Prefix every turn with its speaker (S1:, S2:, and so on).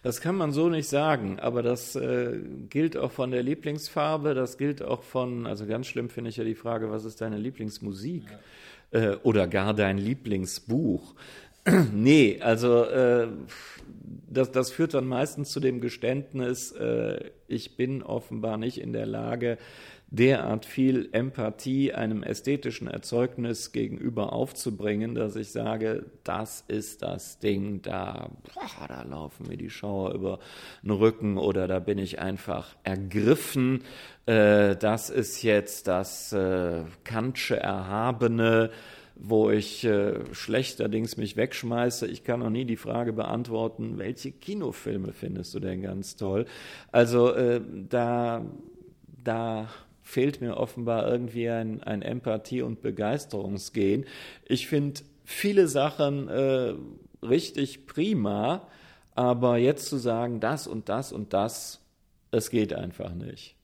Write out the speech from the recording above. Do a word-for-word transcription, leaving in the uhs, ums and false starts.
S1: Das kann man so nicht sagen, aber das äh, gilt auch von der Lieblingsfarbe, das gilt auch von, also ganz schlimm finde ich ja die Frage, was ist deine Lieblingsmusik ja. äh, oder gar dein Lieblingsbuch? Nee, also äh, das, das führt dann meistens zu dem Geständnis, äh, ich bin offenbar nicht in der Lage, derart viel Empathie einem ästhetischen Erzeugnis gegenüber aufzubringen, dass ich sage, das ist das Ding, da, boah, da laufen mir die Schauer über den Rücken oder da bin ich einfach ergriffen. Äh, das ist jetzt das äh, Kantsche Erhabene, wo ich äh, schlechterdings mich wegschmeiße. Ich kann noch nie die Frage beantworten, welche Kinofilme findest du denn ganz toll? Also äh, da, da fehlt mir offenbar irgendwie ein, ein Empathie- und Begeisterungsgen. Ich finde viele Sachen äh, richtig prima, aber jetzt zu sagen, das und das und das, es geht einfach nicht.